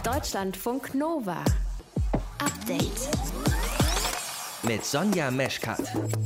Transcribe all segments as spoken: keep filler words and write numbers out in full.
Deutschlandfunk Nova. Update. Mit Sonja Meschkat.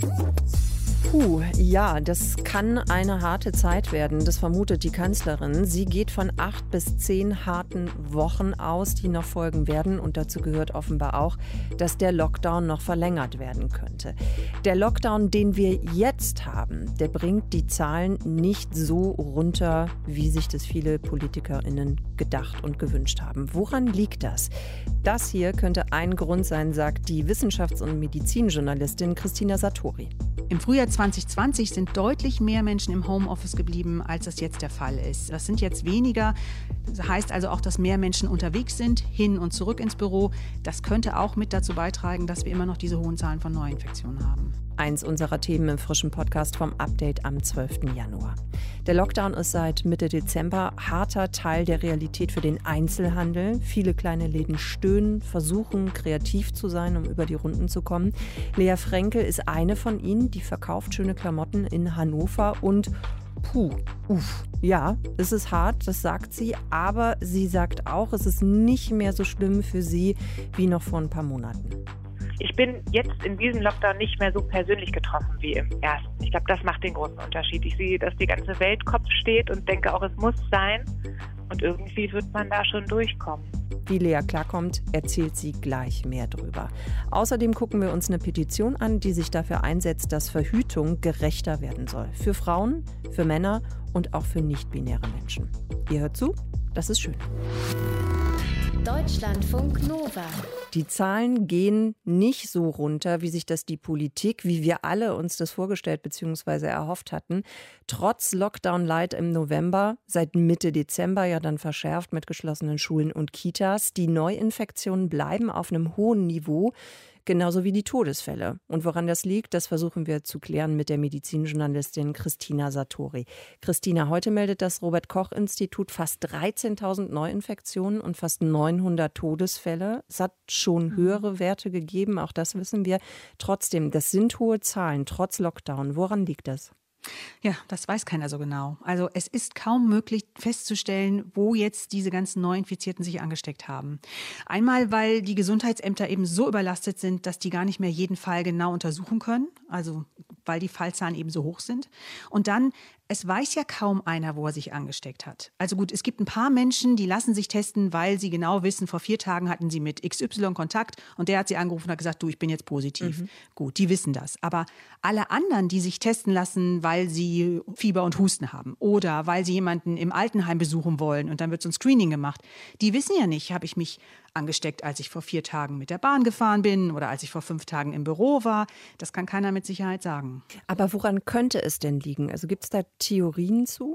Puh, ja, das kann eine harte Zeit werden, das vermutet die Kanzlerin. Sie geht von acht bis zehn harten Wochen aus, die noch folgen werden. Und dazu gehört offenbar auch, dass der Lockdown noch verlängert werden könnte. Der Lockdown, den wir jetzt haben, der bringt die Zahlen nicht so runter, wie sich das viele PolitikerInnen gedacht und gewünscht haben. Woran liegt das? Das hier könnte ein Grund sein, sagt die Wissenschafts- und Medizinjournalistin Christina Satori. Im Frühjahr zwanzig zwanzig sind deutlich mehr Menschen im Homeoffice geblieben, als das jetzt der Fall ist. Das sind jetzt weniger. Das heißt also auch, dass mehr Menschen unterwegs sind, hin und zurück ins Büro. Das könnte auch mit dazu beitragen, dass wir immer noch diese hohen Zahlen von Neuinfektionen haben. Eins unserer Themen im frischen Podcast vom Update am zwölften Januar. Der Lockdown ist seit Mitte Dezember harter Teil der Realität für den Einzelhandel. Viele kleine Läden stöhnen, versuchen kreativ zu sein, um über die Runden zu kommen. Lea Frenkel ist eine von ihnen, die verkauft schöne Klamotten in Hannover und puh, uff. Ja, es ist hart, das sagt sie, aber sie sagt auch, es ist nicht mehr so schlimm für sie wie noch vor ein paar Monaten. Ich bin jetzt in diesem Lockdown nicht mehr so persönlich getroffen wie im ersten. Ich glaube, das macht den großen Unterschied. Ich sehe, dass die ganze Welt Kopf steht und denke auch, es muss sein. Und irgendwie wird man da schon durchkommen. Wie Lea klarkommt, erzählt sie gleich mehr drüber. Außerdem gucken wir uns eine Petition an, die sich dafür einsetzt, dass Verhütung gerechter werden soll. Für Frauen, für Männer und auch für nicht-binäre Menschen. Ihr hört zu, das ist schön. Deutschlandfunk Nova. Die Zahlen gehen nicht so runter, wie sich das die Politik, wie wir alle uns das vorgestellt bzw. erhofft hatten. Trotz Lockdown-Light im November, seit Mitte Dezember ja dann verschärft mit geschlossenen Schulen und Kitas. Die Neuinfektionen bleiben auf einem hohen Niveau, genauso wie die Todesfälle. Und woran das liegt, das versuchen wir zu klären mit der Medizinjournalistin Christina Satori. Christina, heute meldet das Robert-Koch-Institut fast dreizehntausend Neuinfektionen und fast neunhundert Todesfälle. Es hat schon höhere Werte gegeben, auch das wissen wir. Trotzdem, das sind hohe Zahlen, trotz Lockdown. Woran liegt das? Ja, das weiß keiner so genau. Also es ist kaum möglich festzustellen, wo jetzt diese ganzen Neuinfizierten sich angesteckt haben. Einmal, weil die Gesundheitsämter eben so überlastet sind, dass die gar nicht mehr jeden Fall genau untersuchen können, also weil die Fallzahlen eben so hoch sind. Und dann, es weiß ja kaum einer, wo er sich angesteckt hat. Also gut, es gibt ein paar Menschen, die lassen sich testen, weil sie genau wissen, vor vier Tagen hatten sie mit X Y Kontakt und der hat sie angerufen und hat gesagt, du, ich bin jetzt positiv. Mhm. Gut, die wissen das. Aber alle anderen, die sich testen lassen, weil sie Fieber und Husten haben oder weil sie jemanden im Altenheim besuchen wollen und dann wird so ein Screening gemacht, die wissen ja nicht, habe ich mich angesteckt, als ich vor vier Tagen mit der Bahn gefahren bin oder als ich vor fünf Tagen im Büro war. Das kann keiner mit Sicherheit sagen. Aber woran könnte es denn liegen? Also gibt es da Theorien zu?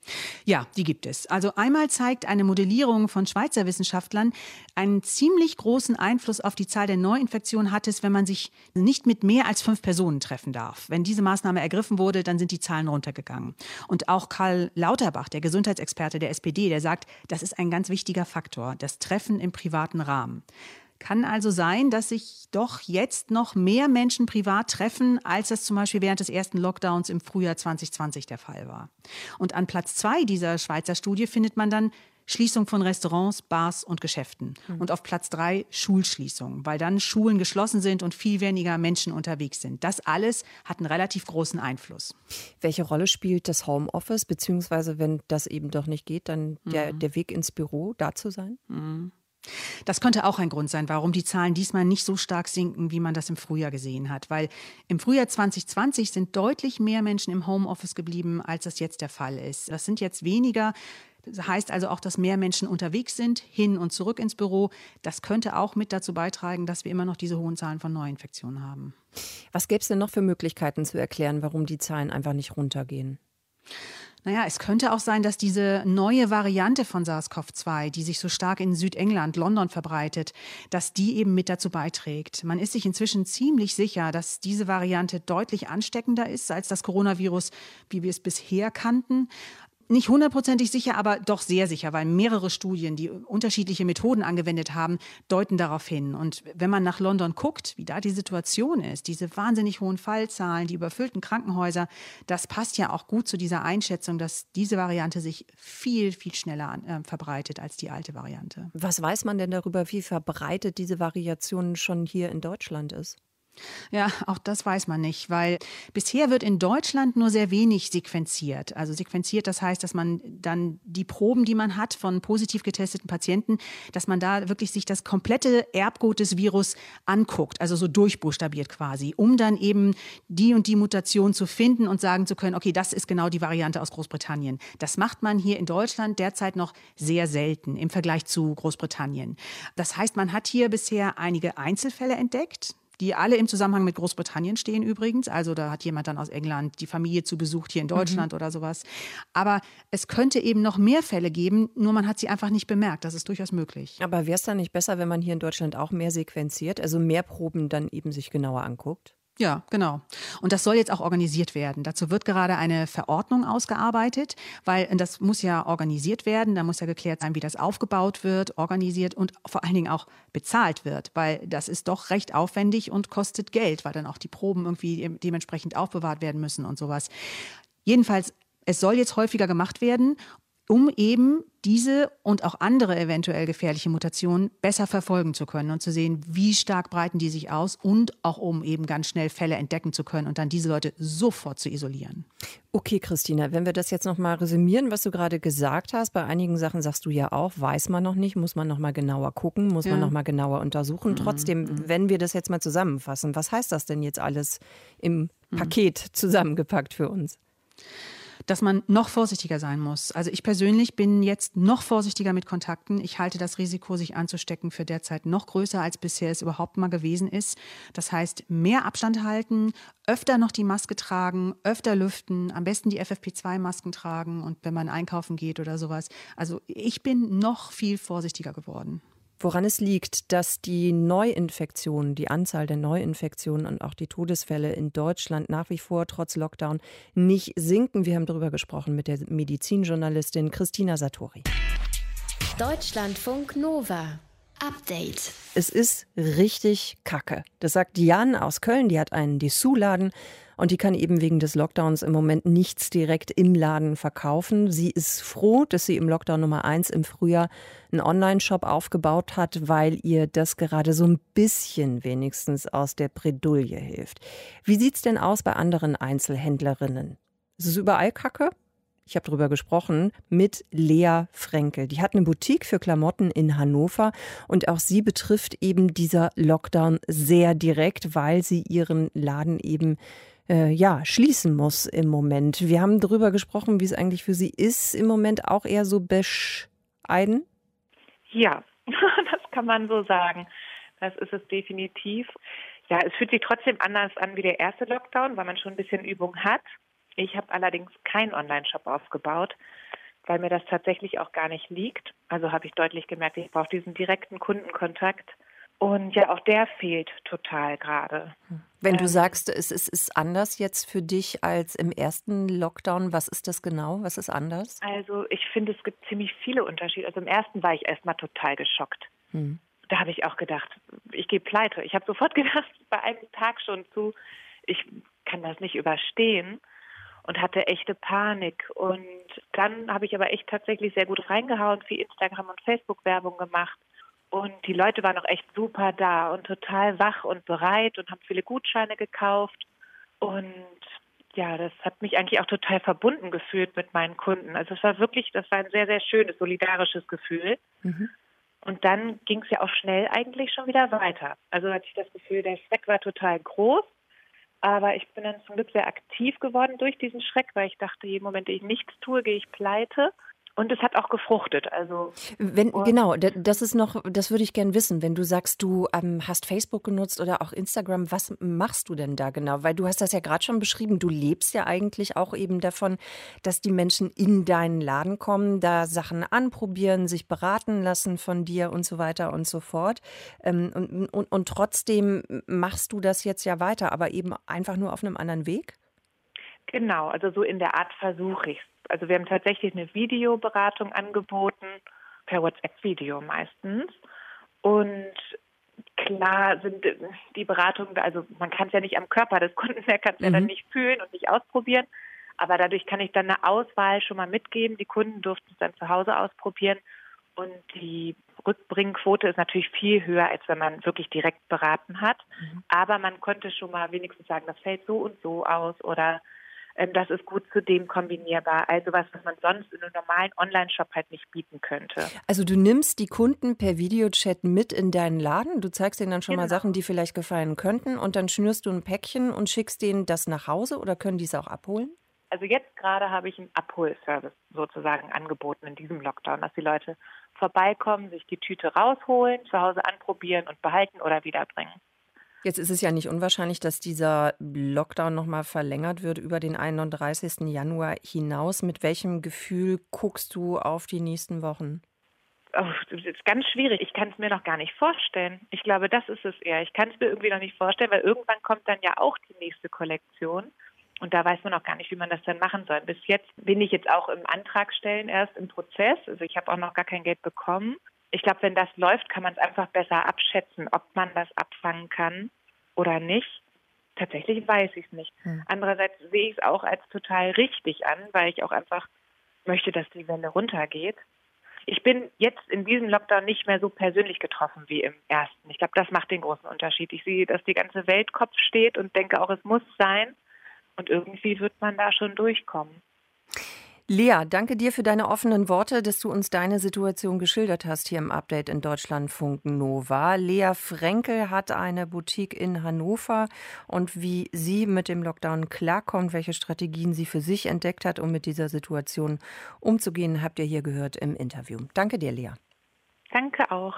Ja, die gibt es. Also einmal zeigt eine Modellierung von Schweizer Wissenschaftlern, einen ziemlich großen Einfluss auf die Zahl der Neuinfektionen hat es, wenn man sich nicht mit mehr als fünf Personen treffen darf. Wenn diese Maßnahme ergriffen wurde, dann sind die Zahlen runtergegangen. Und auch Karl Lauterbach, der Gesundheitsexperte der S P D, der sagt, das ist ein ganz wichtiger Faktor, das Treffen im privaten Rahmen. Kann also sein, dass sich doch jetzt noch mehr Menschen privat treffen, als das zum Beispiel während des ersten Lockdowns im Frühjahr zwanzig zwanzig der Fall war. Und an Platz zwei dieser Schweizer Studie findet man dann Schließung von Restaurants, Bars und Geschäften. Mhm. Und auf Platz drei Schulschließung, weil dann Schulen geschlossen sind und viel weniger Menschen unterwegs sind. Das alles hat einen relativ großen Einfluss. Welche Rolle spielt das Homeoffice, beziehungsweise wenn das eben doch nicht geht, dann der, mhm. der Weg ins Büro, da zu sein? Mhm. Das könnte auch ein Grund sein, warum die Zahlen diesmal nicht so stark sinken, wie man das im Frühjahr gesehen hat. Weil im Frühjahr zwanzig zwanzig sind deutlich mehr Menschen im Homeoffice geblieben, als das jetzt der Fall ist. Das sind jetzt weniger. Das heißt also auch, dass mehr Menschen unterwegs sind, hin und zurück ins Büro. Das könnte auch mit dazu beitragen, dass wir immer noch diese hohen Zahlen von Neuinfektionen haben. Was gäbe es denn noch für Möglichkeiten zu erklären, warum die Zahlen einfach nicht runtergehen? Naja, es könnte auch sein, dass diese neue Variante von SARS-CoV zwei, die sich so stark in Südengland, London verbreitet, dass die eben mit dazu beiträgt. Man ist sich inzwischen ziemlich sicher, dass diese Variante deutlich ansteckender ist als das Coronavirus, wie wir es bisher kannten. Nicht hundertprozentig sicher, aber doch sehr sicher, weil mehrere Studien, die unterschiedliche Methoden angewendet haben, deuten darauf hin. Und wenn man nach London guckt, wie da die Situation ist, diese wahnsinnig hohen Fallzahlen, die überfüllten Krankenhäuser, das passt ja auch gut zu dieser Einschätzung, dass diese Variante sich viel, viel schneller äh, verbreitet als die alte Variante. Was weiß man denn darüber, wie verbreitet diese Variation schon hier in Deutschland ist? Ja, auch das weiß man nicht, weil bisher wird in Deutschland nur sehr wenig sequenziert. Also sequenziert, das heißt, dass man dann die Proben, die man hat von positiv getesteten Patienten, dass man da wirklich sich das komplette Erbgut des Virus anguckt, also so durchbuchstabiert quasi, um dann eben die und die Mutation zu finden und sagen zu können, okay, das ist genau die Variante aus Großbritannien. Das macht man hier in Deutschland derzeit noch sehr selten im Vergleich zu Großbritannien. Das heißt, man hat hier bisher einige Einzelfälle entdeckt, die alle im Zusammenhang mit Großbritannien stehen übrigens. Also da hat jemand dann aus England die Familie zu Besuch hier in Deutschland mhm. oder sowas. Aber es könnte eben noch mehr Fälle geben, nur man hat sie einfach nicht bemerkt. Das ist durchaus möglich. Aber wäre es dann nicht besser, wenn man hier in Deutschland auch mehr sequenziert, also mehr Proben dann eben sich genauer anguckt? Ja, genau. Und das soll jetzt auch organisiert werden. Dazu wird gerade eine Verordnung ausgearbeitet, weil das muss ja organisiert werden. Da muss ja geklärt sein, wie das aufgebaut wird, organisiert und vor allen Dingen auch bezahlt wird, weil das ist doch recht aufwendig und kostet Geld, weil dann auch die Proben irgendwie dementsprechend aufbewahrt werden müssen und sowas. Jedenfalls, es soll jetzt häufiger gemacht werden, um eben diese und auch andere eventuell gefährliche Mutationen besser verfolgen zu können und zu sehen, wie stark breiten die sich aus und auch um eben ganz schnell Fälle entdecken zu können und dann diese Leute sofort zu isolieren. Okay, Christina, wenn wir das jetzt noch mal resümieren, was du gerade gesagt hast, bei einigen Sachen sagst du ja auch, weiß man noch nicht, muss man noch mal genauer gucken, muss ja. man noch mal genauer untersuchen. Mhm. Trotzdem, wenn wir das jetzt mal zusammenfassen, was heißt das denn jetzt alles im Paket mhm. zusammengepackt für uns? Dass man noch vorsichtiger sein muss. Also ich persönlich bin jetzt noch vorsichtiger mit Kontakten. Ich halte das Risiko, sich anzustecken, für derzeit noch größer, als bisher es überhaupt mal gewesen ist. Das heißt, mehr Abstand halten, öfter noch die Maske tragen, öfter lüften, am besten die F F P zwei Masken tragen und wenn man einkaufen geht oder sowas. Also ich bin noch viel vorsichtiger geworden. Woran es liegt, dass die Neuinfektionen, die Anzahl der Neuinfektionen und auch die Todesfälle in Deutschland nach wie vor trotz Lockdown nicht sinken. Wir haben darüber gesprochen mit der Medizinjournalistin Christina Satori. Deutschlandfunk Nova. Update. Es ist richtig kacke. Das sagt Diane aus Köln, die hat einen Dessous-Laden und die kann eben wegen des Lockdowns im Moment nichts direkt im Laden verkaufen. Sie ist froh, dass sie im Lockdown Nummer eins im Frühjahr einen Online-Shop aufgebaut hat, weil ihr das gerade so ein bisschen wenigstens aus der Bredouille hilft. Wie sieht's denn aus bei anderen Einzelhändlerinnen? Ist es überall kacke? Ich habe darüber gesprochen mit Lea Frenkel. Die hat eine Boutique für Klamotten in Hannover und auch sie betrifft eben dieser Lockdown sehr direkt, weil sie ihren Laden eben äh, ja, schließen muss im Moment. Wir haben darüber gesprochen, wie es eigentlich für sie ist, im Moment auch eher so bescheiden. Ja, das kann man so sagen. Das ist es definitiv. Ja, es fühlt sich trotzdem anders an wie der erste Lockdown, weil man schon ein bisschen Übung hat. Ich habe allerdings keinen Online-Shop aufgebaut, weil mir das tatsächlich auch gar nicht liegt. Also habe ich deutlich gemerkt, ich brauche diesen direkten Kundenkontakt. Und ja, auch der fehlt total gerade. Wenn du sagst, es ist, ist anders jetzt für dich als im ersten Lockdown, was ist das genau? Was ist anders? Also ich finde, es gibt ziemlich viele Unterschiede. Also im ersten war ich erstmal total geschockt. Hm. Da habe ich auch gedacht, ich gehe pleite. Ich habe sofort gedacht, bei einem Tag schon zu, ich kann das nicht überstehen. Und hatte echte Panik. Und dann habe ich aber echt tatsächlich sehr gut reingehauen, viel Instagram- und Facebook-Werbung gemacht. Und die Leute waren auch echt super da und total wach und bereit und haben viele Gutscheine gekauft. Und ja, das hat mich eigentlich auch total verbunden gefühlt mit meinen Kunden. Also es war wirklich, das war ein sehr, sehr schönes, solidarisches Gefühl. Mhm. Und dann ging es ja auch schnell eigentlich schon wieder weiter. Also hatte ich das Gefühl, der Schreck war total groß. Aber ich bin dann zum Glück sehr aktiv geworden durch diesen Schreck, weil ich dachte, jeden Moment, den ich nichts tue, gehe ich pleite. Und es hat auch gefruchtet. Also wenn, genau, das ist noch, das würde ich gern wissen. Wenn du sagst, du ähm, hast Facebook genutzt oder auch Instagram, was machst du denn da genau? Weil du hast das ja gerade schon beschrieben, du lebst ja eigentlich auch eben davon, dass die Menschen in deinen Laden kommen, da Sachen anprobieren, sich beraten lassen von dir und so weiter und so fort. Ähm, und, und, und trotzdem machst du das jetzt ja weiter, aber eben einfach nur auf einem anderen Weg? Genau, also so in der Art versuche ich es. Also wir haben tatsächlich eine Videoberatung angeboten, per WhatsApp-Video meistens. Und klar sind die Beratungen, also man kann es ja nicht am Körper des Kunden, der kann es mhm. ja dann nicht fühlen und nicht ausprobieren. Aber dadurch kann ich dann eine Auswahl schon mal mitgeben. Die Kunden durften es dann zu Hause ausprobieren. Und die Rückbringquote ist natürlich viel höher, als wenn man wirklich direkt beraten hat. Mhm. Aber man konnte schon mal wenigstens sagen, das fällt so und so aus oder ähm, das ist gut zu dem kombinierbar. Also was, was man sonst in einem normalen Online-Shop halt nicht bieten könnte. Also du nimmst die Kunden per Videochat mit in deinen Laden. Du zeigst denen dann schon Genau. mal Sachen, die vielleicht gefallen könnten. Und dann schnürst du ein Päckchen und schickst denen das nach Hause oder können die es auch abholen? Also jetzt gerade habe ich einen Abholservice sozusagen angeboten in diesem Lockdown, dass die Leute vorbeikommen, sich die Tüte rausholen, zu Hause anprobieren und behalten oder wiederbringen. Jetzt ist es ja nicht unwahrscheinlich, dass dieser Lockdown nochmal verlängert wird über den einunddreißigsten Januar hinaus. Mit welchem Gefühl guckst du auf die nächsten Wochen? Oh, das ist ganz schwierig. Ich kann es mir noch gar nicht vorstellen. Ich glaube, das ist es eher. Ich kann es mir irgendwie noch nicht vorstellen, weil irgendwann kommt dann ja auch die nächste Kollektion. Und da weiß man auch gar nicht, wie man das dann machen soll. Bis jetzt bin ich jetzt auch im Antragstellen erst im Prozess. Also ich habe auch noch gar kein Geld bekommen. Ich glaube, wenn das läuft, kann man es einfach besser abschätzen, ob man das abfangen kann oder nicht. Tatsächlich weiß ich es nicht. Hm. Andererseits sehe ich es auch als total richtig an, weil ich auch einfach möchte, dass die Welle runtergeht. Ich bin jetzt in diesem Lockdown nicht mehr so persönlich getroffen wie im ersten. Ich glaube, das macht den großen Unterschied. Ich sehe, dass die ganze Welt Kopf steht und denke auch, es muss sein. Und irgendwie wird man da schon durchkommen. Lea, danke dir für deine offenen Worte, dass du uns deine Situation geschildert hast hier im Update in Deutschlandfunk Nova. Lea Frenkel hat eine Boutique in Hannover und wie sie mit dem Lockdown klarkommt, welche Strategien sie für sich entdeckt hat, um mit dieser Situation umzugehen, habt ihr hier gehört im Interview. Danke dir, Lea. Danke auch.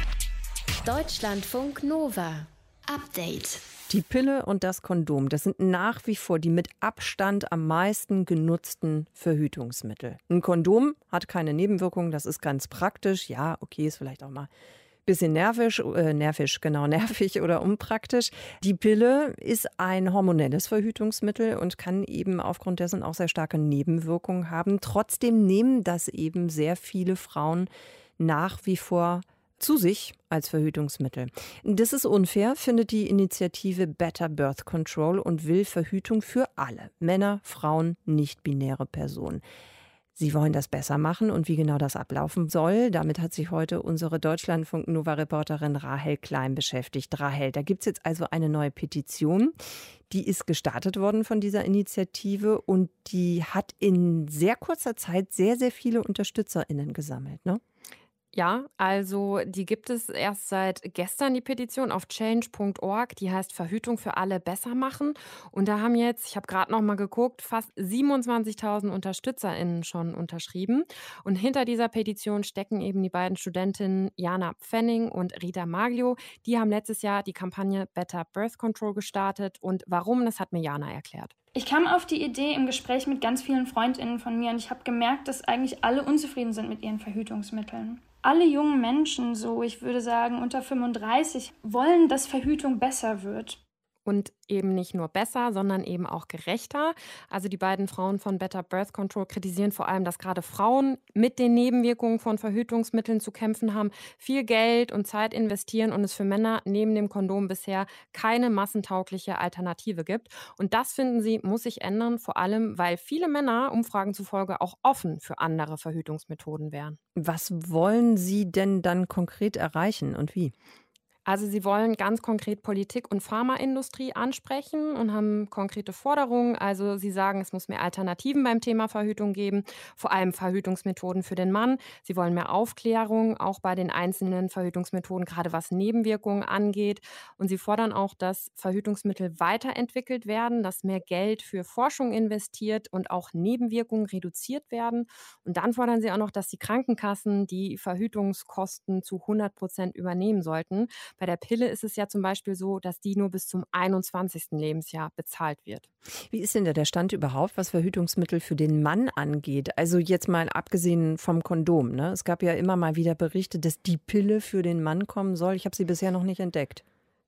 Deutschlandfunk Nova. Update. Die Pille und das Kondom, das sind nach wie vor die mit Abstand am meisten genutzten Verhütungsmittel. Ein Kondom hat keine Nebenwirkungen, das ist ganz praktisch. Ja, okay, ist vielleicht auch mal ein bisschen nervisch, äh, nervisch, genau, nervig oder unpraktisch. Die Pille ist ein hormonelles Verhütungsmittel und kann eben aufgrund dessen auch sehr starke Nebenwirkungen haben. Trotzdem nehmen das eben sehr viele Frauen nach wie vor zu sich als Verhütungsmittel. Das ist unfair, findet die Initiative Better Birth Control und will Verhütung für alle, Männer, Frauen, nicht-binäre Personen. Sie wollen das besser machen und wie genau das ablaufen soll, damit hat sich heute unsere Deutschlandfunk-Nova-Reporterin Rahel Klein beschäftigt. Rahel, da gibt es jetzt also eine neue Petition, die ist gestartet worden von dieser Initiative und die hat in sehr kurzer Zeit sehr, sehr viele UnterstützerInnen gesammelt, ne? Ja, also die gibt es erst seit gestern, die Petition auf change punkt org. Die heißt Verhütung für alle besser machen. Und da haben jetzt, ich habe gerade noch mal geguckt, fast siebenundzwanzigtausend UnterstützerInnen schon unterschrieben. Und hinter dieser Petition stecken eben die beiden Studentinnen Jana Pfenning und Rita Maglio. Die haben letztes Jahr die Kampagne Better Birth Control gestartet. Und warum, das hat mir Jana erklärt. Ich kam auf die Idee im Gespräch mit ganz vielen FreundInnen von mir und ich habe gemerkt, dass eigentlich alle unzufrieden sind mit ihren Verhütungsmitteln. Alle jungen Menschen, so ich würde sagen unter fünfunddreißig, wollen, dass Verhütung besser wird. Und eben nicht nur besser, sondern eben auch gerechter. Also die beiden Frauen von Better Birth Control kritisieren vor allem, dass gerade Frauen mit den Nebenwirkungen von Verhütungsmitteln zu kämpfen haben, viel Geld und Zeit investieren und es für Männer neben dem Kondom bisher keine massentaugliche Alternative gibt. Und das, finden sie, muss sich ändern, vor allem, weil viele Männer, Umfragen zufolge, auch offen für andere Verhütungsmethoden wären. Was wollen Sie denn dann konkret erreichen und wie? Also sie wollen ganz konkret Politik und Pharmaindustrie ansprechen und haben konkrete Forderungen. Also sie sagen, es muss mehr Alternativen beim Thema Verhütung geben, vor allem Verhütungsmethoden für den Mann. Sie wollen mehr Aufklärung, auch bei den einzelnen Verhütungsmethoden, gerade was Nebenwirkungen angeht. Und sie fordern auch, dass Verhütungsmittel weiterentwickelt werden, dass mehr Geld für Forschung investiert und auch Nebenwirkungen reduziert werden. Und dann fordern sie auch noch, dass die Krankenkassen die Verhütungskosten zu hundert Prozent übernehmen sollten. Bei der Pille ist es ja zum Beispiel so, dass die nur bis zum einundzwanzigsten Lebensjahr bezahlt wird. Wie ist denn da der Stand überhaupt, was Verhütungsmittel für den Mann angeht? Also jetzt mal abgesehen vom Kondom, ne? Es gab ja immer mal wieder Berichte, dass die Pille für den Mann kommen soll. Ich habe sie bisher noch nicht entdeckt.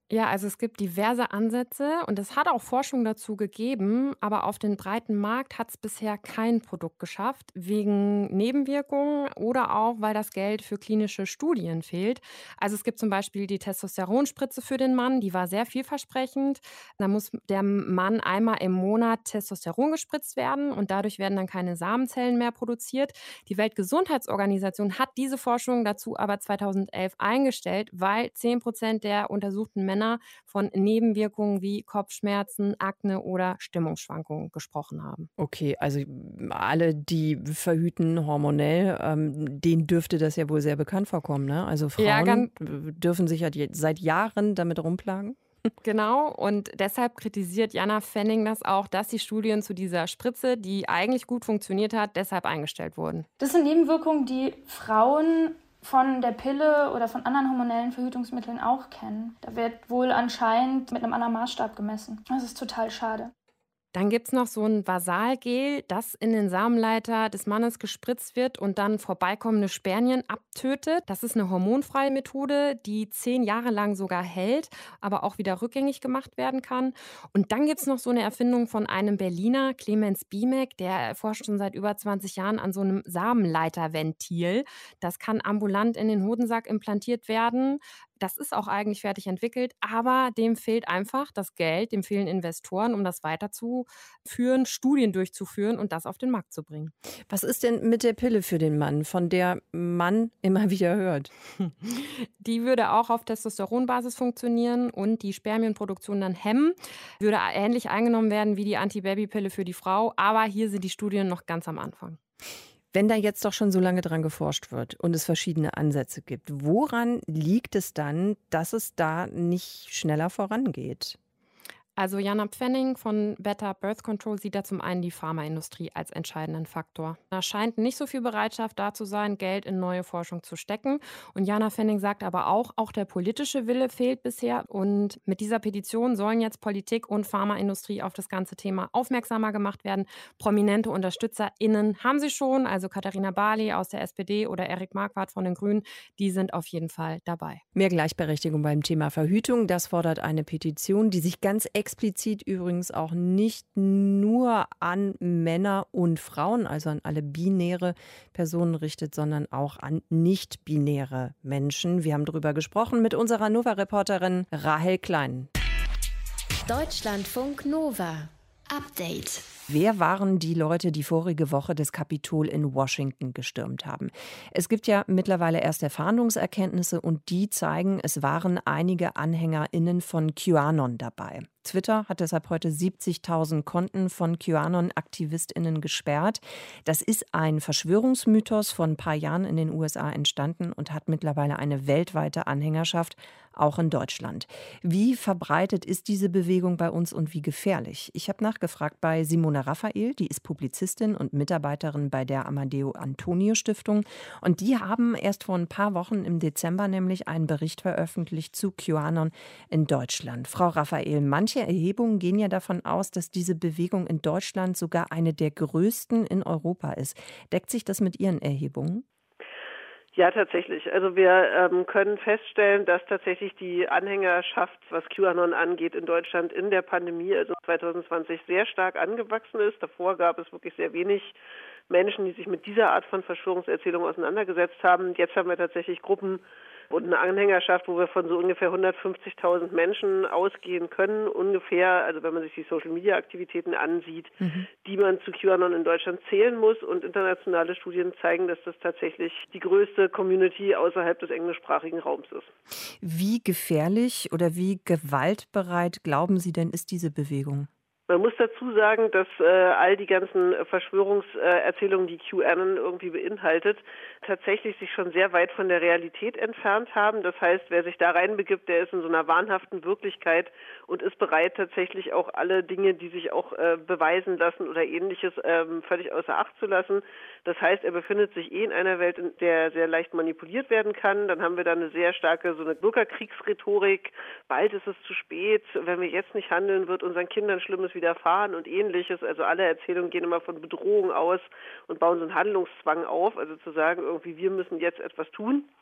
Ja, also es gibt diverse Ansätze und es hat auch Forschung dazu gegeben, aber auf den breiten Markt hat es bisher kein Produkt geschafft, wegen Nebenwirkungen oder auch, weil das Geld für klinische Studien fehlt. Also es gibt zum Beispiel die Testosteronspritze für den Mann, die war sehr vielversprechend. Da muss der Mann einmal im Monat Testosteron gespritzt werden und dadurch werden dann keine Samenzellen mehr produziert. Die Weltgesundheitsorganisation hat diese Forschung dazu aber zweitausendelf eingestellt, weil zehn Prozent der untersuchten Männer von Nebenwirkungen wie Kopfschmerzen, Akne oder Stimmungsschwankungen gesprochen haben. Okay, also alle, die verhüten hormonell, ähm, denen dürfte das ja wohl sehr bekannt vorkommen, ne? Also Frauen Ja, ganz dürfen sich ja die- seit Jahren damit rumplagen. genau. Und deshalb kritisiert Jana Pfenning das auch, dass die Studien zu dieser Spritze, die eigentlich gut funktioniert hat, deshalb eingestellt wurden. Das sind Nebenwirkungen, die Frauen von der Pille oder von anderen hormonellen Verhütungsmitteln auch kennen. Da wird wohl anscheinend mit einem anderen Maßstab gemessen. Das ist total schade. Dann gibt es noch so ein Vasalgel, das in den Samenleiter des Mannes gespritzt wird und dann vorbeikommende Spermien abtötet. Das ist eine hormonfreie Methode, die zehn Jahre lang sogar hält, aber auch wieder rückgängig gemacht werden kann. Und dann gibt es noch so eine Erfindung von einem Berliner, Clemens Biemek, der forscht schon seit über zwanzig Jahren an so einem Samenleiterventil. Das kann ambulant in den Hodensack implantiert werden. Das ist auch eigentlich fertig entwickelt, aber dem fehlt einfach das Geld, dem fehlen Investoren, um das weiterzuführen, Studien durchzuführen und das auf den Markt zu bringen. Was ist denn mit der Pille für den Mann, von der man immer wieder hört? Die würde auch auf Testosteronbasis funktionieren und die Spermienproduktion dann hemmen, würde ähnlich eingenommen werden wie die Antibabypille für die Frau, aber hier sind die Studien noch ganz am Anfang. Wenn da jetzt doch schon so lange dran geforscht wird und es verschiedene Ansätze gibt, woran liegt es dann, dass es da nicht schneller vorangeht? Also Jana Pfenning von Better Birth Control sieht da zum einen die Pharmaindustrie als entscheidenden Faktor. Da scheint nicht so viel Bereitschaft da zu sein, Geld in neue Forschung zu stecken. Und Jana Pfenning sagt aber auch, auch der politische Wille fehlt bisher. Und mit dieser Petition sollen jetzt Politik und Pharmaindustrie auf das ganze Thema aufmerksamer gemacht werden. Prominente UnterstützerInnen haben sie schon, also Katharina Barley aus der S P D oder Erik Marquardt von den Grünen, die sind auf jeden Fall dabei. Mehr Gleichberechtigung beim Thema Verhütung, das fordert eine Petition, die sich ganz explizit übrigens auch nicht nur an Männer und Frauen, also an alle binäre Personen richtet, sondern auch an nicht-binäre Menschen. Wir haben darüber gesprochen mit unserer Nova-Reporterin Rahel Klein. Deutschlandfunk Nova. Update. Wer waren die Leute, die vorige Woche das Kapitol in Washington gestürmt haben? Es gibt ja mittlerweile erste Fahndungserkenntnisse und die zeigen, es waren einige AnhängerInnen von QAnon dabei. Twitter hat deshalb heute siebzigtausend Konten von QAnon-AktivistInnen gesperrt. Das ist ein Verschwörungsmythos von ein paar Jahren in den U S A entstanden und hat mittlerweile eine weltweite Anhängerschaft, auch in Deutschland. Wie verbreitet ist diese Bewegung bei uns und wie gefährlich? Ich habe nachgefragt bei Simona Raphael, die ist Publizistin und Mitarbeiterin bei der Amadeo Antonio Stiftung. Und die haben erst vor ein paar Wochen im Dezember nämlich einen Bericht veröffentlicht zu QAnon in Deutschland. Frau Raphael, manche Erhebungen gehen ja davon aus, dass diese Bewegung in Deutschland sogar eine der größten in Europa ist. Deckt sich das mit Ihren Erhebungen? Ja, tatsächlich. Also wir ähm, können feststellen, dass tatsächlich die Anhängerschaft, was QAnon angeht, in Deutschland in der Pandemie, also zwanzig zwanzig, sehr stark angewachsen ist. Davor gab es wirklich sehr wenig Menschen, die sich mit dieser Art von Verschwörungserzählung auseinandergesetzt haben. Jetzt haben wir tatsächlich Gruppen und eine Anhängerschaft, wo wir von so ungefähr hundertfünfzigtausend Menschen ausgehen können, ungefähr, also wenn man sich die Social-Media-Aktivitäten ansieht, mhm. die man zu QAnon in Deutschland zählen muss. Und internationale Studien zeigen, dass das tatsächlich die größte Community außerhalb des englischsprachigen Raums ist. Wie gefährlich oder wie gewaltbereit, glauben Sie denn, ist diese Bewegung? Man muss dazu sagen, dass äh, all die ganzen Verschwörungserzählungen, die QAnon irgendwie beinhaltet, tatsächlich sich schon sehr weit von der Realität entfernt haben. Das heißt, wer sich da reinbegibt, der ist in so einer wahnhaften Wirklichkeit und ist bereit, tatsächlich auch alle Dinge, die sich auch äh, beweisen lassen oder Ähnliches, ähm, völlig außer Acht zu lassen. Das heißt, er befindet sich eh in einer Welt, in der sehr leicht manipuliert werden kann. Dann haben wir da eine sehr starke, so eine Bürgerkriegsrhetorik. Bald ist es zu spät. Wenn wir jetzt nicht handeln, wird unseren Kindern Schlimmes widerfahren und Ähnliches. Also alle Erzählungen gehen immer von Bedrohung aus und bauen so einen Handlungszwang auf. Also zu sagen, irgendwie, wir müssen jetzt etwas tun.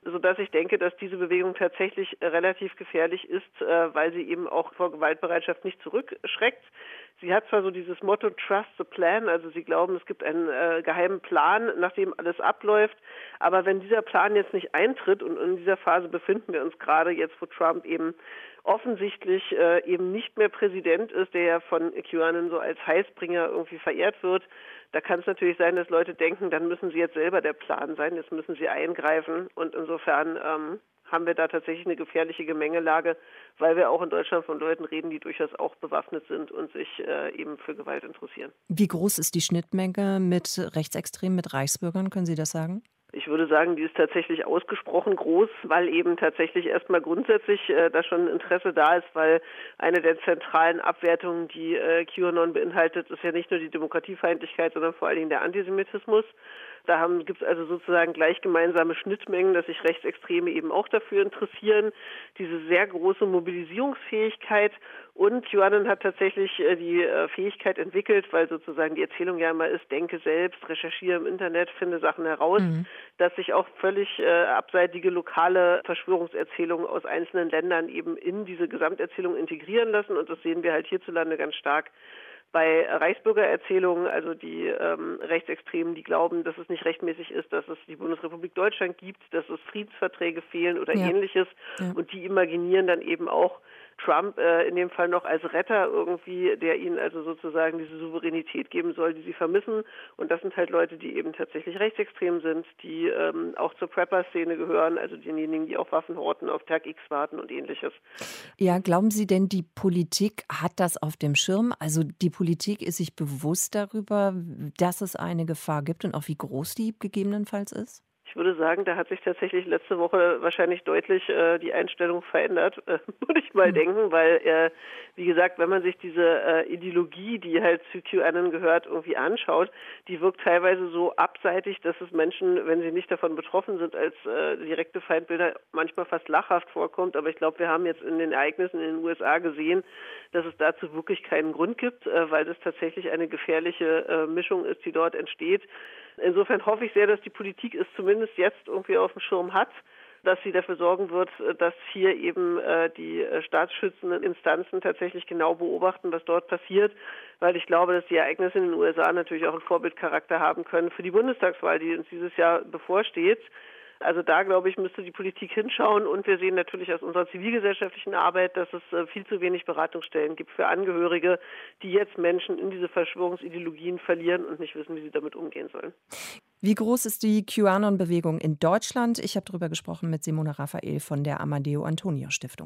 sodass ich denke, dass diese Bewegung tatsächlich relativ gefährlich ist, weil sie eben auch vor Gewaltbereitschaft nicht zurückschreckt. Sie hat zwar so dieses Motto Trust the Plan, also sie glauben, es gibt einen äh, geheimen Plan, nach dem alles abläuft, aber wenn dieser Plan jetzt nicht eintritt, und in dieser Phase befinden wir uns gerade jetzt, wo Trump eben offensichtlich äh, eben nicht mehr Präsident ist, der ja von QAnon so als Heilsbringer irgendwie verehrt wird, da kann es natürlich sein, dass Leute denken, dann müssen sie jetzt selber der Plan sein, jetzt müssen sie eingreifen, und insofern ähm, haben wir da tatsächlich eine gefährliche Gemengelage, weil wir auch in Deutschland von Leuten reden, die durchaus auch bewaffnet sind und sich äh, eben für Gewalt interessieren. Wie groß ist die Schnittmenge mit Rechtsextremen, mit Reichsbürgern? Können Sie das sagen? Ich würde sagen, die ist tatsächlich ausgesprochen groß, weil eben tatsächlich erstmal grundsätzlich äh, da schon Interesse da ist, weil eine der zentralen Abwertungen, die äh, QAnon beinhaltet, ist ja nicht nur die Demokratiefeindlichkeit, sondern vor allen Dingen der Antisemitismus. Da gibt es also sozusagen gleich gemeinsame Schnittmengen, dass sich Rechtsextreme eben auch dafür interessieren, diese sehr große Mobilisierungsfähigkeit. Und QAnon hat tatsächlich äh, die äh, Fähigkeit entwickelt, weil sozusagen die Erzählung ja immer ist, denke selbst, recherchiere im Internet, finde Sachen heraus, mhm. dass sich auch völlig äh, abseitige lokale Verschwörungserzählungen aus einzelnen Ländern eben in diese Gesamterzählung integrieren lassen. Und das sehen wir halt hierzulande ganz stark bei Reichsbürgererzählungen, also die ähm, Rechtsextremen, die glauben, dass es nicht rechtmäßig ist, dass es die Bundesrepublik Deutschland gibt, dass es Friedensverträge fehlen oder ja. Ähnliches. Ja. Und die imaginieren dann eben auch Trump äh, in dem Fall noch als Retter irgendwie, der ihnen also sozusagen diese Souveränität geben soll, die sie vermissen. Und das sind halt Leute, die eben tatsächlich rechtsextrem sind, die ähm, auch zur Prepper-Szene gehören, also diejenigen, die auf Waffen horten, auf Tag X warten und Ähnliches. Ja, glauben Sie denn, die Politik hat das auf dem Schirm? Also die Politik ist sich bewusst darüber, dass es eine Gefahr gibt und auch wie groß die gegebenenfalls ist? Ich würde sagen, da hat sich tatsächlich letzte Woche wahrscheinlich deutlich äh, die Einstellung verändert, äh, würde ich mal mhm. denken, weil, äh, wie gesagt, wenn man sich diese äh, Ideologie, die halt zu QAnon gehört, irgendwie anschaut, die wirkt teilweise so abseitig, dass es Menschen, wenn sie nicht davon betroffen sind, als äh, direkte Feindbilder manchmal fast lachhaft vorkommt. Aber ich glaube, wir haben jetzt in den Ereignissen in den U S A gesehen, dass es dazu wirklich keinen Grund gibt, äh, weil das tatsächlich eine gefährliche äh, Mischung ist, die dort entsteht. Insofern hoffe ich sehr, dass die Politik es zumindest jetzt irgendwie auf dem Schirm hat, dass sie dafür sorgen wird, dass hier eben äh, die äh, staatsschützenden Instanzen tatsächlich genau beobachten, was dort passiert, weil ich glaube, dass die Ereignisse in den U S A natürlich auch einen Vorbildcharakter haben können für die Bundestagswahl, die uns dieses Jahr bevorsteht. Also da, glaube ich, müsste die Politik hinschauen, und wir sehen natürlich aus unserer zivilgesellschaftlichen Arbeit, dass es äh, viel zu wenig Beratungsstellen gibt für Angehörige, die jetzt Menschen in diese Verschwörungsideologien verlieren und nicht wissen, wie sie damit umgehen sollen. Wie groß ist die QAnon-Bewegung in Deutschland? Ich habe darüber gesprochen mit Simone Raphael von der Amadeo Antonio Stiftung.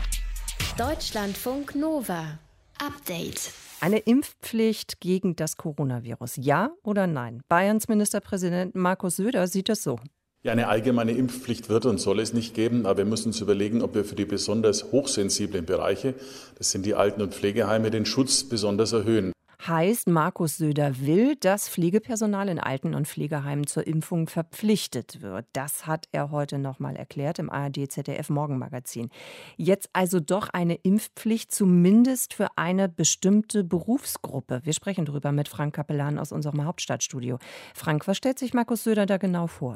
Deutschlandfunk Nova. Update. Eine Impfpflicht gegen das Coronavirus. Ja oder nein? Bayerns Ministerpräsident Markus Söder sieht es so. Ja, eine allgemeine Impfpflicht wird und soll es nicht geben, aber wir müssen uns überlegen, ob wir für die besonders hochsensiblen Bereiche, das sind die Alten- und Pflegeheime, den Schutz besonders erhöhen. Heißt, Markus Söder will, dass Pflegepersonal in Alten- und Pflegeheimen zur Impfung verpflichtet wird. Das hat er heute noch mal erklärt im A R D-Z D F-Morgenmagazin. Jetzt also doch eine Impfpflicht, zumindest für eine bestimmte Berufsgruppe. Wir sprechen darüber mit Frank Capellan aus unserem Hauptstadtstudio. Frank, was stellt sich Markus Söder da genau vor?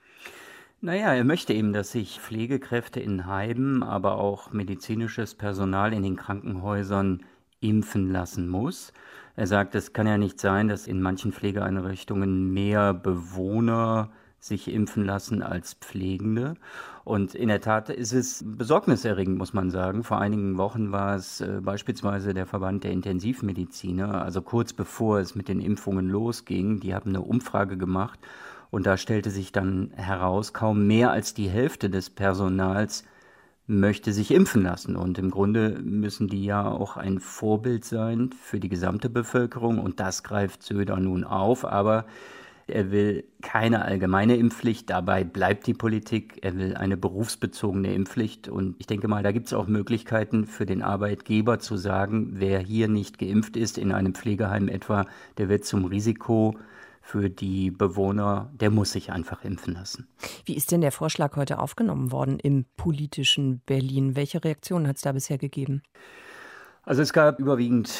Naja, er möchte eben, dass sich Pflegekräfte in Heimen, aber auch medizinisches Personal in den Krankenhäusern impfen lassen muss. Er sagt, es kann ja nicht sein, dass in manchen Pflegeeinrichtungen mehr Bewohner sich impfen lassen als Pflegende. Und in der Tat ist es besorgniserregend, muss man sagen. Vor einigen Wochen war es äh, beispielsweise der Verband der Intensivmediziner, also kurz bevor es mit den Impfungen losging, die haben eine Umfrage gemacht. Und da stellte sich dann heraus, kaum mehr als die Hälfte des Personals möchte sich impfen lassen. Und im Grunde müssen die ja auch ein Vorbild sein für die gesamte Bevölkerung. Und das greift Söder nun auf. Aber er will keine allgemeine Impfpflicht. Dabei bleibt die Politik. Er will eine berufsbezogene Impfpflicht. Und ich denke mal, da gibt es auch Möglichkeiten für den Arbeitgeber zu sagen, wer hier nicht geimpft ist, in einem Pflegeheim etwa, der wird zum Risiko für die Bewohner, der muss sich einfach impfen lassen. Wie ist denn der Vorschlag heute aufgenommen worden im politischen Berlin? Welche Reaktionen hat es da bisher gegeben? Also es gab überwiegend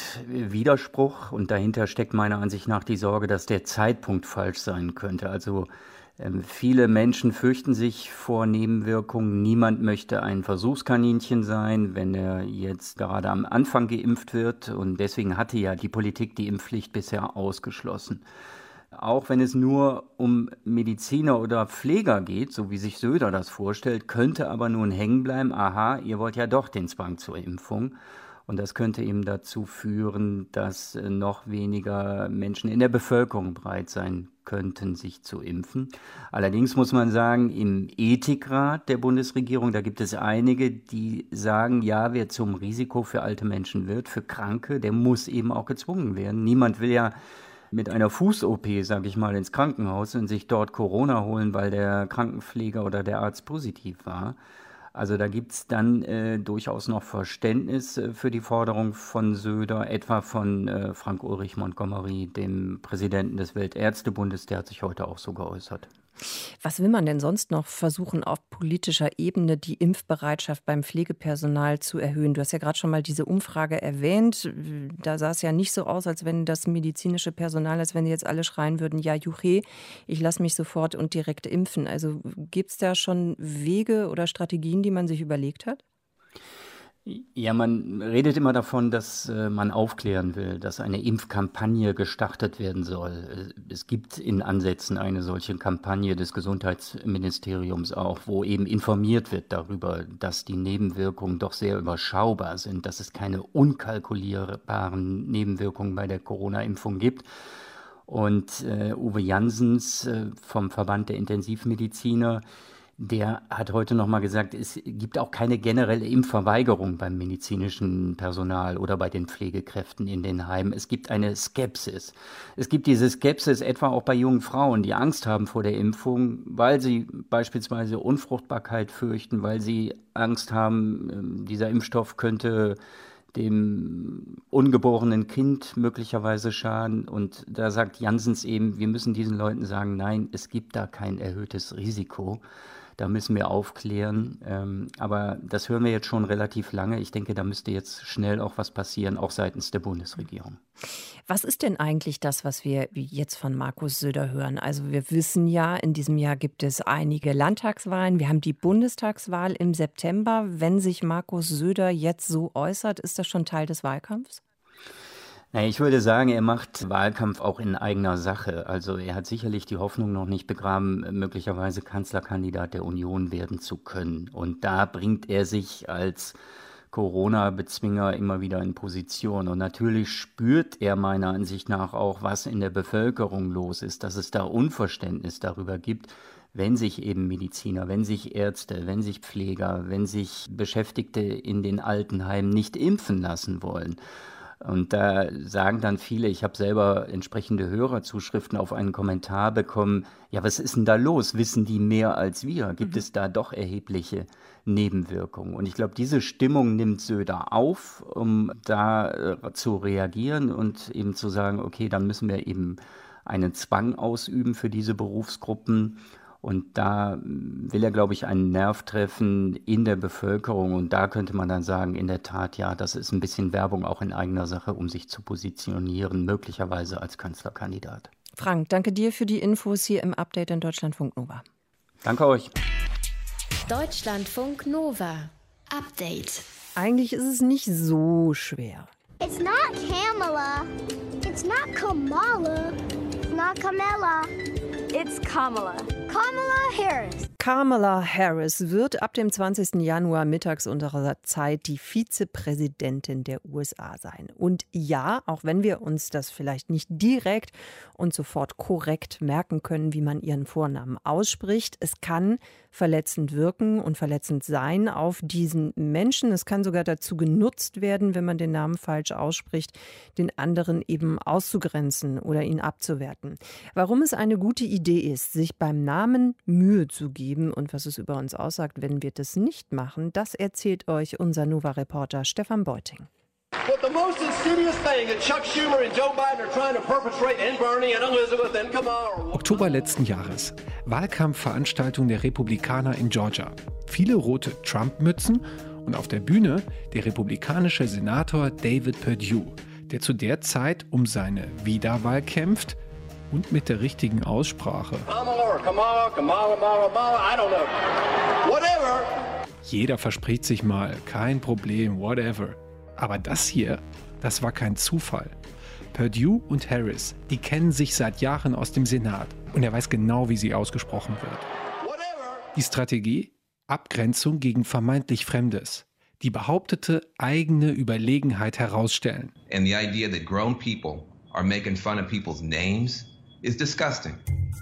Widerspruch und dahinter steckt meiner Ansicht nach die Sorge, dass der Zeitpunkt falsch sein könnte. Also Ähm, viele Menschen fürchten sich vor Nebenwirkungen. Niemand möchte ein Versuchskaninchen sein, wenn er jetzt gerade am Anfang geimpft wird. Und deswegen hatte ja die Politik die Impfpflicht bisher ausgeschlossen. Auch wenn es nur um Mediziner oder Pfleger geht, so wie sich Söder das vorstellt, könnte aber nun hängen bleiben, aha, ihr wollt ja doch den Zwang zur Impfung. Und das könnte eben dazu führen, dass noch weniger Menschen in der Bevölkerung bereit sein könnten, sich zu impfen. Allerdings muss man sagen, im Ethikrat der Bundesregierung, da gibt es einige, die sagen, ja, wer zum Risiko für alte Menschen wird, für Kranke, der muss eben auch gezwungen werden. Niemand will ja mit einer Fuß-O P, sage ich mal, ins Krankenhaus und sich dort Corona holen, weil der Krankenpfleger oder der Arzt positiv war. Also da gibt es dann äh, durchaus noch Verständnis äh, für die Forderung von Söder, etwa von äh, Frank-Ulrich Montgomery, dem Präsidenten des Weltärztebundes, der hat sich heute auch so geäußert. Was will man denn sonst noch versuchen, auf politischer Ebene die Impfbereitschaft beim Pflegepersonal zu erhöhen? Du hast ja gerade schon mal diese Umfrage erwähnt. Da sah es ja nicht so aus, als wenn das medizinische Personal, als wenn die jetzt alle schreien würden, ja, juche, ich lasse mich sofort und direkt impfen. Also gibt es da schon Wege oder Strategien, die man sich überlegt hat? Ja, man redet immer davon, dass äh, man aufklären will, dass eine Impfkampagne gestartet werden soll. Es gibt in Ansätzen eine solche Kampagne des Gesundheitsministeriums auch, wo eben informiert wird darüber, dass die Nebenwirkungen doch sehr überschaubar sind, dass es keine unkalkulierbaren Nebenwirkungen bei der Corona-Impfung gibt. Und äh, Uwe Janssens äh, vom Verband der Intensivmediziner, der hat heute noch mal gesagt, es gibt auch keine generelle Impfverweigerung beim medizinischen Personal oder bei den Pflegekräften in den Heimen. Es gibt eine Skepsis. Es gibt diese Skepsis etwa auch bei jungen Frauen, die Angst haben vor der Impfung, weil sie beispielsweise Unfruchtbarkeit fürchten, weil sie Angst haben, dieser Impfstoff könnte dem ungeborenen Kind möglicherweise schaden. Und da sagt Janssens eben, wir müssen diesen Leuten sagen, nein, es gibt da kein erhöhtes Risiko. Da müssen wir aufklären. Ähm, aber das hören wir jetzt schon relativ lange. Ich denke, da müsste jetzt schnell auch was passieren, auch seitens der Bundesregierung. Was ist denn eigentlich das, was wir jetzt von Markus Söder hören? Also wir wissen ja, in diesem Jahr gibt es einige Landtagswahlen. Wir haben die Bundestagswahl im September. Wenn sich Markus Söder jetzt so äußert, ist das schon Teil des Wahlkampfs? Ich würde sagen, er macht Wahlkampf auch in eigener Sache. Also er hat sicherlich die Hoffnung noch nicht begraben, möglicherweise Kanzlerkandidat der Union werden zu können. Und da bringt er sich als Corona-Bezwinger immer wieder in Position. Und natürlich spürt er meiner Ansicht nach auch, was in der Bevölkerung los ist, dass es da Unverständnis darüber gibt, wenn sich eben Mediziner, wenn sich Ärzte, wenn sich Pfleger, wenn sich Beschäftigte in den Altenheimen nicht impfen lassen wollen. Und da sagen dann viele, ich habe selber entsprechende Hörerzuschriften auf einen Kommentar bekommen, ja, was ist denn da los? Wissen die mehr als wir? Gibt mhm. es da doch erhebliche Nebenwirkungen? Und ich glaube, diese Stimmung nimmt Söder auf, um da äh, zu reagieren und eben zu sagen, okay, dann müssen wir eben einen Zwang ausüben für diese Berufsgruppen. Und da will er, glaube ich, einen Nerv treffen in der Bevölkerung. Und da könnte man dann sagen, in der Tat, ja, das ist ein bisschen Werbung auch in eigener Sache, um sich zu positionieren, möglicherweise als Kanzlerkandidat. Frank, danke dir für die Infos hier im Update in Deutschlandfunk Nova. Danke euch. Deutschlandfunk Nova. Update. Eigentlich ist es nicht so schwer. It's not Kamala. It's not Kamala. It's not Kamala. It's Kamala. Kamala Harris. Kamala Harris wird ab dem zwanzigsten Januar mittags unserer Zeit die Vizepräsidentin der U S A sein. Und ja, auch wenn wir uns das vielleicht nicht direkt und sofort korrekt merken können, wie man ihren Vornamen ausspricht, es kann verletzend wirken und verletzend sein auf diesen Menschen. Es kann sogar dazu genutzt werden, wenn man den Namen falsch ausspricht, den anderen eben auszugrenzen oder ihn abzuwerten. Warum es eine gute Idee ist, sich beim Namen Mühe zu geben und was es über uns aussagt, wenn wir das nicht machen, das erzählt euch unser Nova-Reporter Stefan Beuting. But the most insidious thing that Chuck Schumer and Joe Biden are trying to perpetrate and Bernie and Elizabeth and Kamala. Oktober letzten Jahres. Wahlkampfveranstaltung der Republikaner in Georgia. Viele rote Trump-Mützen und auf der Bühne der republikanische Senator David Perdue, der zu der Zeit um seine Wiederwahl kämpft und mit der richtigen Aussprache. Kamala or Kamala, Kamala, Kamala, Kamala, I don't know. Whatever. Jeder verspricht sich mal, kein Problem, whatever. Aber das hier, das war kein Zufall. Perdue und Harris, die kennen sich seit Jahren aus dem Senat und er weiß genau, wie sie ausgesprochen wird. Die Strategie? Abgrenzung gegen vermeintlich Fremdes. Die behauptete eigene Überlegenheit herausstellen. And the idea that grown people are making fun of people's names is disgusting.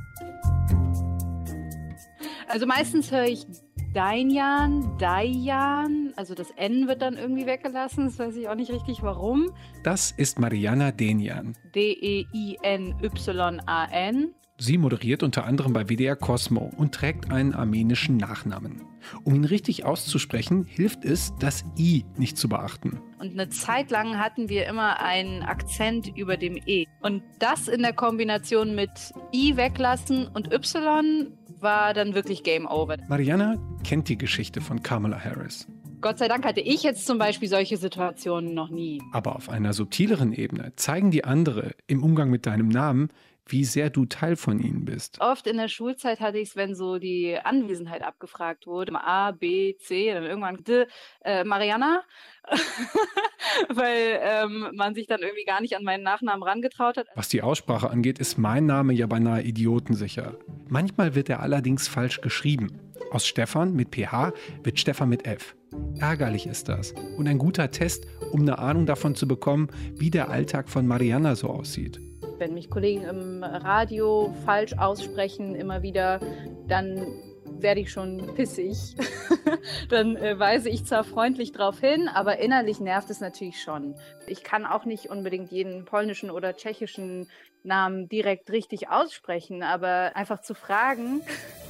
Also meistens höre ich Dainjan, Daijan, also das N wird dann irgendwie weggelassen, das weiß ich auch nicht richtig warum. Das ist Mariana Denyan. D E I N Y A N. Sie moderiert unter anderem bei W D R Cosmo und trägt einen armenischen Nachnamen. Um ihn richtig auszusprechen, hilft es, das I nicht zu beachten. Und eine Zeit lang hatten wir immer einen Akzent über dem E. Und das in der Kombination mit I weglassen und Y war dann wirklich Game Over. Mariana kennt die Geschichte von Kamala Harris. Gott sei Dank hatte ich jetzt zum Beispiel solche Situationen noch nie. Aber auf einer subtileren Ebene zeigen die andere im Umgang mit deinem Namen, wie sehr du Teil von ihnen bist. Oft in der Schulzeit hatte ich es, wenn so die Anwesenheit abgefragt wurde, A, B, C, dann irgendwann D, äh, Mariana, weil ähm, man sich dann irgendwie gar nicht an meinen Nachnamen rangetraut hat. Was die Aussprache angeht, ist mein Name ja beinahe idiotensicher. Manchmal wird er allerdings falsch geschrieben. Aus Stefan mit P H wird Stefan mit F. Ärgerlich ist das und ein guter Test, um eine Ahnung davon zu bekommen, wie der Alltag von Mariana so aussieht. Wenn mich Kollegen im Radio falsch aussprechen, immer wieder, dann werde ich schon pissig. Dann äh, weise ich zwar freundlich darauf hin, aber innerlich nervt es natürlich schon. Ich kann auch nicht unbedingt jeden polnischen oder tschechischen Namen direkt richtig aussprechen, aber einfach zu fragen.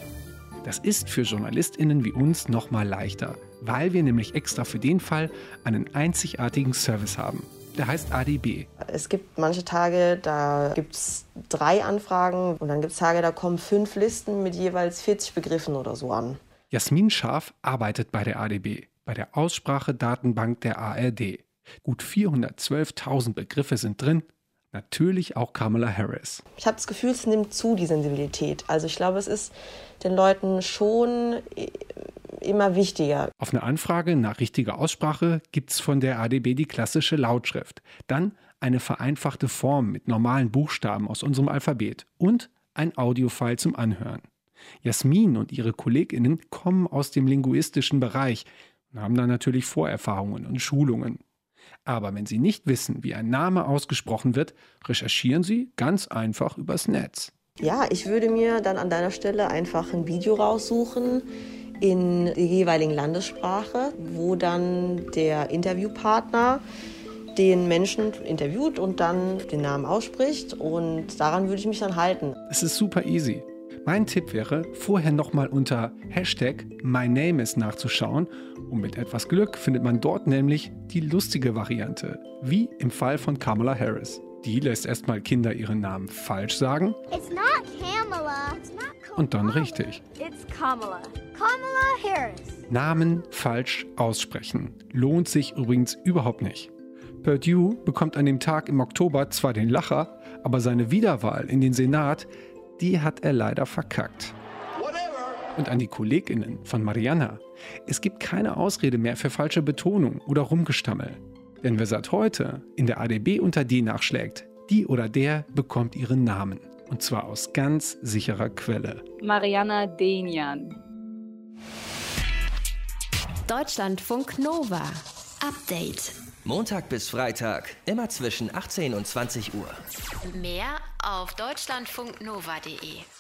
Das ist für JournalistInnen wie uns noch mal leichter, weil wir nämlich extra für den Fall einen einzigartigen Service haben. Der heißt A D B. Es gibt manche Tage, da gibt es drei Anfragen und dann gibt es Tage, da kommen fünf Listen mit jeweils vierzig Begriffen oder so an. Jasmin Scharf arbeitet bei der A D B, bei der Aussprachedatenbank der A R D. Gut vierhundertzwölftausend Begriffe sind drin, natürlich auch Kamala Harris. Ich habe das Gefühl, es nimmt zu, die Sensibilität. Also ich glaube, es ist den Leuten schon immer wichtiger. Auf eine Anfrage nach richtiger Aussprache gibt es von der A D B die klassische Lautschrift. Dann eine vereinfachte Form mit normalen Buchstaben aus unserem Alphabet und ein Audiofile zum Anhören. Jasmin und ihre KollegInnen kommen aus dem linguistischen Bereich und haben da natürlich Vorerfahrungen und Schulungen. Aber wenn sie nicht wissen, wie ein Name ausgesprochen wird, recherchieren sie ganz einfach übers Netz. Ja, ich würde mir dann an deiner Stelle einfach ein Video raussuchen in der jeweiligen Landessprache, wo dann der Interviewpartner den Menschen interviewt und dann den Namen ausspricht und daran würde ich mich dann halten. Es ist super easy. Mein Tipp wäre, vorher nochmal unter Hashtag MyNameIs nachzuschauen und mit etwas Glück findet man dort nämlich die lustige Variante, wie im Fall von Kamala Harris. Die lässt erstmal Kinder ihren Namen falsch sagen It's not Kamala. It's not Kamala. Und dann richtig. It's Kamala. Kamala Harris. Namen falsch aussprechen. Lohnt sich übrigens überhaupt nicht. Perdue bekommt an dem Tag im Oktober zwar den Lacher, aber seine Wiederwahl in den Senat, die hat er leider verkackt. Und an die KollegInnen von Mariana. Es gibt keine Ausrede mehr für falsche Betonung oder Rumgestammel. Denn wer seit heute in der A D B unter D nachschlägt, die oder der bekommt ihren Namen. Und zwar aus ganz sicherer Quelle. Mariana Denyan. Deutschlandfunk Nova. Update. Montag bis Freitag, immer zwischen achtzehn und zwanzig Uhr. Mehr auf deutschlandfunknova punkt de.